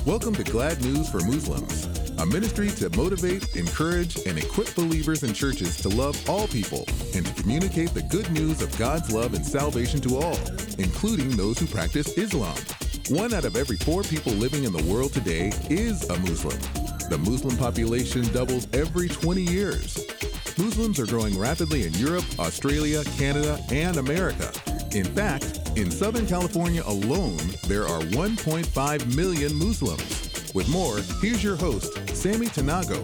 Welcome to Glad News for Muslims, a ministry to motivate, encourage, and equip believers in churches to love all people and to communicate the good news of God's love and salvation to all, including those who practice Islam. 1 out of every 4 people living in the world today is a Muslim. The Muslim population doubles every 20 years. Muslims are growing rapidly in Europe, Australia, Canada, and America. In fact, in Southern California alone, there are 1.5 million Muslims. With more, here's your host, Sammy Tanago.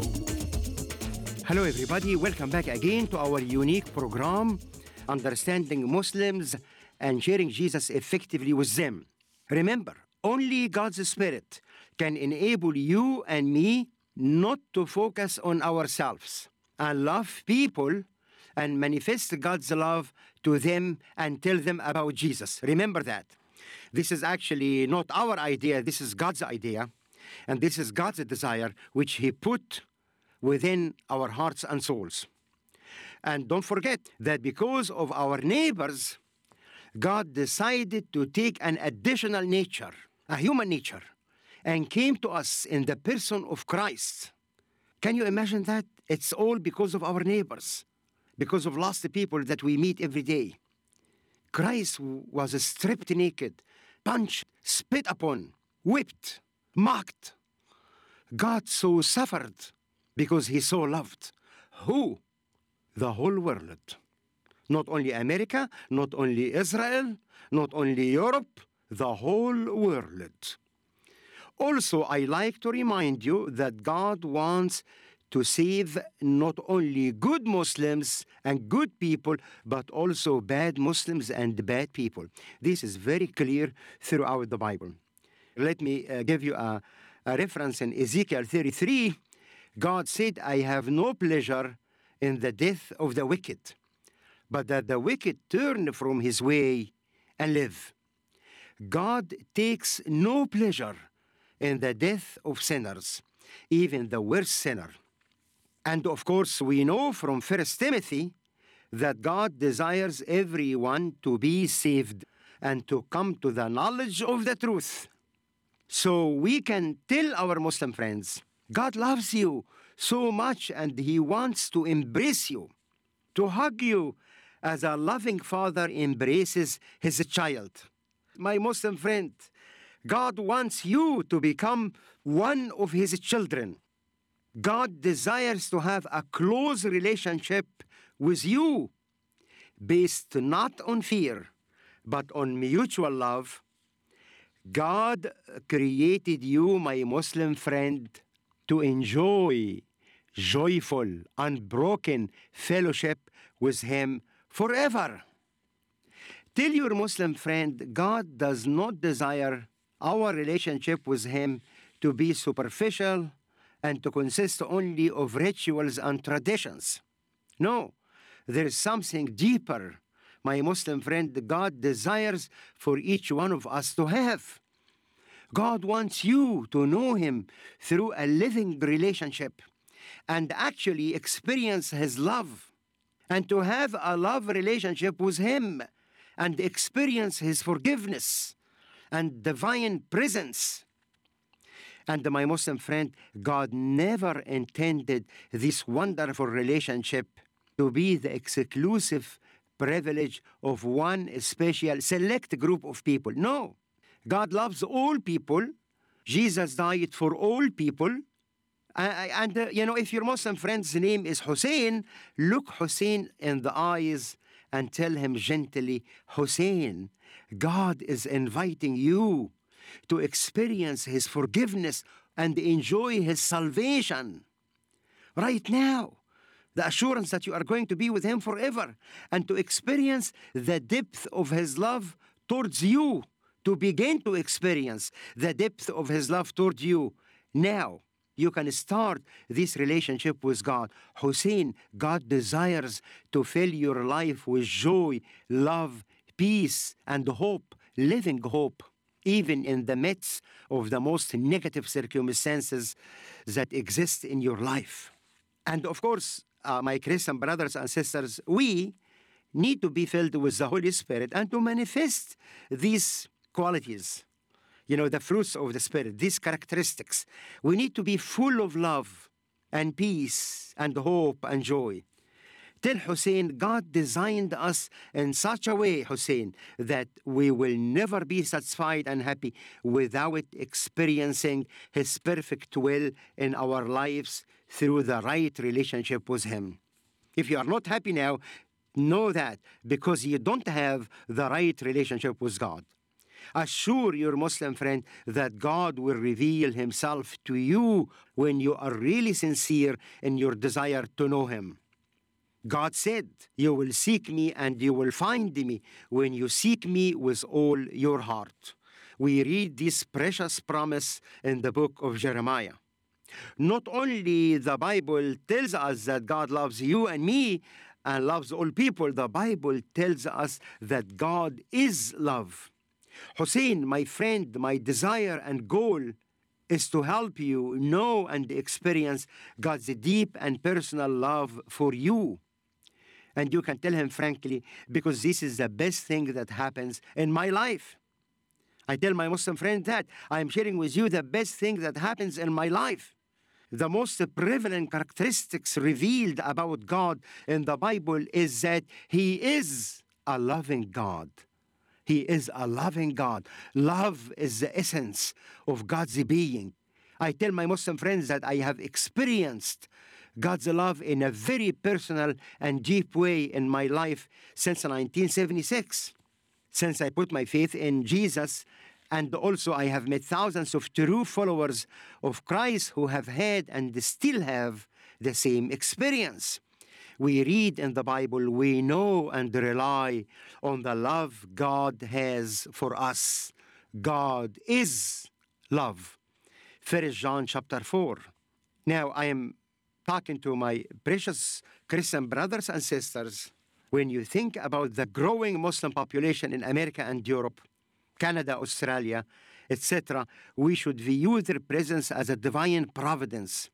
Hello everybody, welcome back again to our unique program, Understanding Muslims and Sharing Jesus Effectively with Them. Remember, only God's Spirit can enable you and me not to focus on ourselves and love people and manifest God's love to them and tell them about Jesus. Remember that. This is actually not our idea, this is God's idea, and this is God's desire, which He put within our hearts and souls. And don't forget that because of our neighbors, God decided to take an additional nature, a human nature, and came to us in the person of Christ. Can you imagine that? It's all because of our neighbors, because of lost people that we meet every day. Christ was stripped naked, punched, spit upon, whipped, mocked. God so suffered because He so loved. Who? The whole world. Not only America, not only Israel, not only Europe, the whole world. Also, I like to remind you that God wants to save not only good Muslims and good people, but also bad Muslims and bad people. This is very clear throughout the Bible. Let me give you a reference in Ezekiel 33. God said, I have no pleasure in the death of the wicked, but that the wicked turn from his way and live. God takes no pleasure in the death of sinners, even the worst sinner. And of course, we know from 1 Timothy that God desires everyone to be saved and to come to the knowledge of the truth. So we can tell our Muslim friends, God loves you so much and He wants to embrace you, to hug you as a loving father embraces his child. My Muslim friend, God wants you to become one of His children. God desires to have a close relationship with you based not on fear, but on mutual love. God created you, my Muslim friend, to enjoy joyful, unbroken fellowship with Him forever. Tell your Muslim friend, God does not desire our relationship with Him to be superficial and to consist only of rituals and traditions. No, there is something deeper, my Muslim friend, God desires for each one of us to have. God wants you to know Him through a living relationship and actually experience His love, and to have a love relationship with Him and experience His forgiveness and divine presence. And my Muslim friend, God never intended this wonderful relationship to be the exclusive privilege of one special select group of people. No, God loves all people. Jesus died for all people. If your Muslim friend's name is Hussein, look Hussein in the eyes and tell him gently, Hussein, God is inviting you to experience His forgiveness and enjoy His salvation right now. The assurance that you are going to be with Him forever and to experience the depth of His love towards you, to begin to experience the depth of His love toward you now. You can start this relationship with God. Hussein, God desires to fill your life with joy, love, peace, and hope, living hope, even in the midst of the most negative circumstances that exist in your life. And of course, my Christian brothers and sisters, we need to be filled with the Holy Spirit and to manifest these qualities the fruits of the Spirit, these characteristics. We need to be full of love and peace and hope and joy. Tell Hussein, God designed us in such a way, Hussein, that we will never be satisfied and happy without experiencing His perfect will in our lives through the right relationship with Him. If you are not happy now, know that because you don't have the right relationship with God. Assure your Muslim friend that God will reveal Himself to you when you are really sincere in your desire to know Him. God said, "You will seek me and you will find me when you seek me with all your heart." We read this precious promise in the book of Jeremiah. Not only the Bible tells us that God loves you and me and loves all people, the Bible tells us that God is love. Hussein, my friend, my desire and goal is to help you know and experience God's deep and personal love for you. And you can tell him frankly, because this is the best thing that happens in my life. I tell my Muslim friend that I am sharing with you the best thing that happens in my life. The most prevalent characteristics revealed about God in the Bible is that He is a loving God. He is a loving God. Love is the essence of God's being. I tell my Muslim friends that I have experienced God's love in a very personal and deep way in my life since 1976. Since I put my faith in Jesus, and also I have met thousands of true followers of Christ who have had and still have the same experience. We read in the Bible, we know and rely on the love God has for us. God is love. 1 John chapter 4. Now I am talking to my precious Christian brothers and sisters. When you think about the growing Muslim population in America and Europe, Canada, Australia, etc., we should view their presence as a divine providence.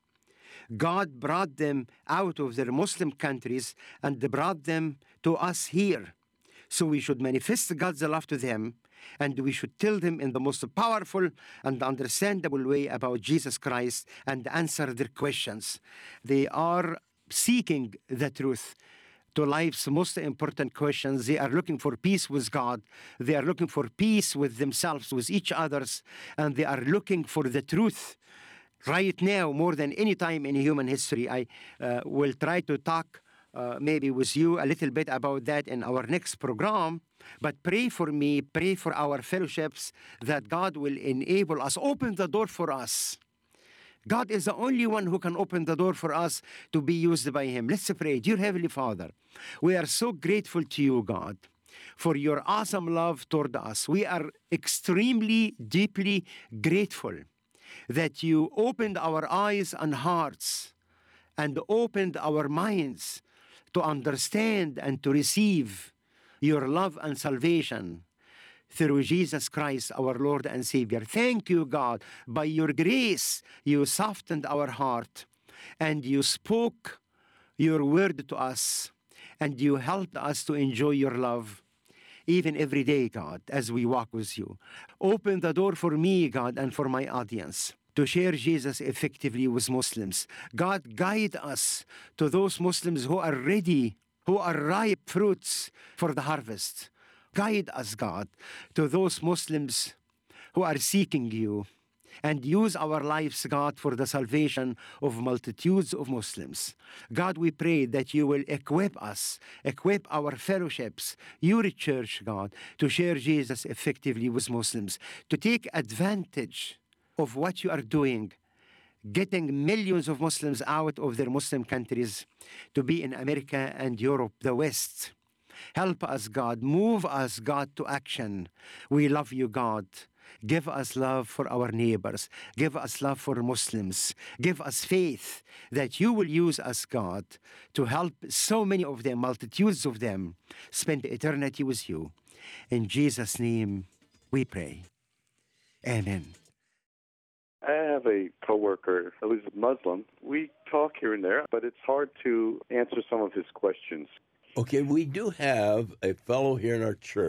God brought them out of their Muslim countries and brought them to us here. So we should manifest God's love to them, and we should tell them in the most powerful and understandable way about Jesus Christ and answer their questions. They are seeking the truth to life's most important questions. They are looking for peace with God. They are looking for peace with themselves, with each others, and they are looking for the truth. Right now, more than any time in human history, I will try to talk maybe with you a little bit about that in our next program. But pray for me, pray for our fellowships, that God will enable us, open the door for us. God is the only one who can open the door for us to be used by Him. Let's pray. Dear Heavenly Father, we are so grateful to you, God, for your awesome love toward us. We are extremely, deeply grateful that you opened our eyes and hearts and opened our minds to understand and to receive your love and salvation through Jesus Christ, our Lord and Savior. Thank you, God. By your grace, you softened our heart and you spoke your word to us and you helped us to enjoy your love even every day, God, as we walk with you. Open the door for me, God, and for my audience to share Jesus effectively with Muslims. God, guide us to those Muslims who are ready, who are ripe fruits for the harvest. Guide us, God, to those Muslims who are seeking you, and use our lives, God, for the salvation of multitudes of Muslims. God, we pray that you will equip us, equip our fellowships, your church, God, to share Jesus effectively with Muslims, to take advantage of what you are doing, getting millions of Muslims out of their Muslim countries to be in America and Europe, the West. Help us, God. Move us, God, to action. We love you, God. Give us love for our neighbors. Give us love for Muslims. Give us faith that you will use us, God, to help so many of them, multitudes of them, spend eternity with you. In Jesus' name we pray. Amen. I have a coworker who's a Muslim. We talk here and there, but it's hard to answer some of his questions. Okay, we do have a fellow here in our church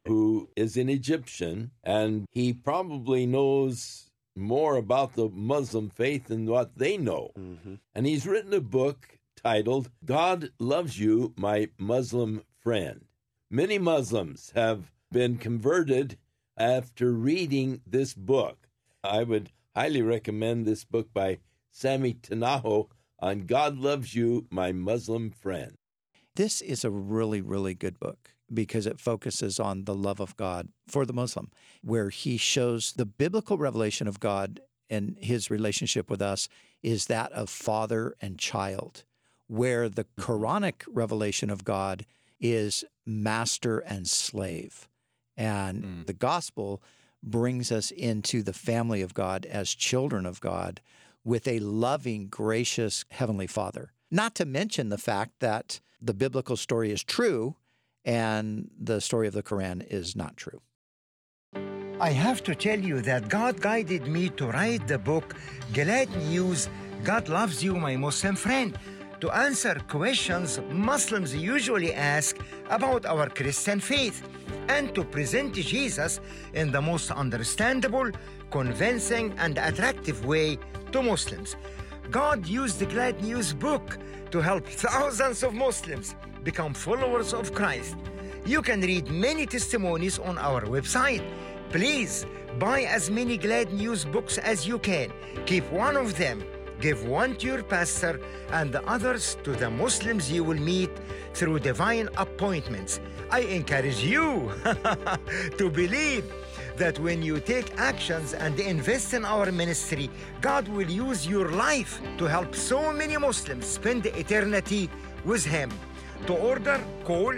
who is an Egyptian, and he probably knows more about the Muslim faith than what they know. Mm-hmm. And he's written a book titled, God Loves You, My Muslim Friend. Many Muslims have been converted after reading this book. I would highly recommend this book by Sammy Tanaho on God Loves You, My Muslim Friend. This is a really, really good book because it focuses on the love of God for the Muslim, where he shows the biblical revelation of God and his relationship with us is that of father and child, where the Quranic revelation of God is master and slave. And the gospel brings us into the family of God as children of God with a loving, gracious Heavenly Father. Not to mention the fact that the biblical story is true and the story of the Quran is not true. I have to tell you that God guided me to write the book, Glad News, God Loves You, My Muslim Friend, to answer questions Muslims usually ask about our Christian faith and to present Jesus in the most understandable, convincing, and attractive way to Muslims. God used the Glad News book to help thousands of Muslims become followers of Christ. You can read many testimonies on our website. Please buy as many Glad News books as you can. Keep one of them. Give one to your pastor and the others to the Muslims you will meet through divine appointments. I encourage you to believe that when you take actions and invest in our ministry, God will use your life to help so many Muslims spend eternity with Him. To order, call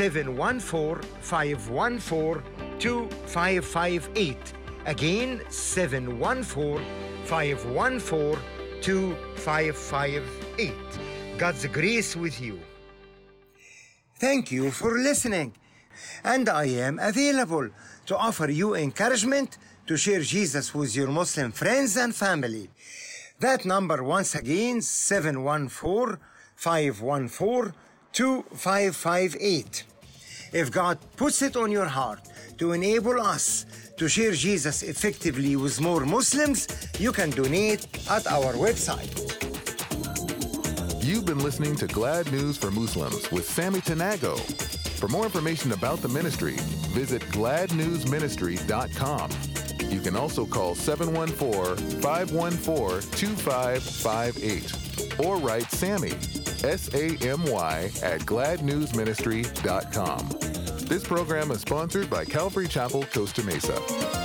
714-514-2558. Again, 714-514-2558. God's grace with you. Thank you for listening. And I am available to offer you encouragement to share Jesus with your Muslim friends and family. That number once again, 714-514-2558. If God puts it on your heart to enable us to share Jesus effectively with more Muslims, you can donate at our website. You've been listening to Glad News for Muslims with Sammy Tanago. For more information about the ministry, visit gladnewsministry.com. You can also call 714-514-2558 or write Sammy, SAMY, at gladnewsministry.com. This program is sponsored by Calvary Chapel, Costa Mesa.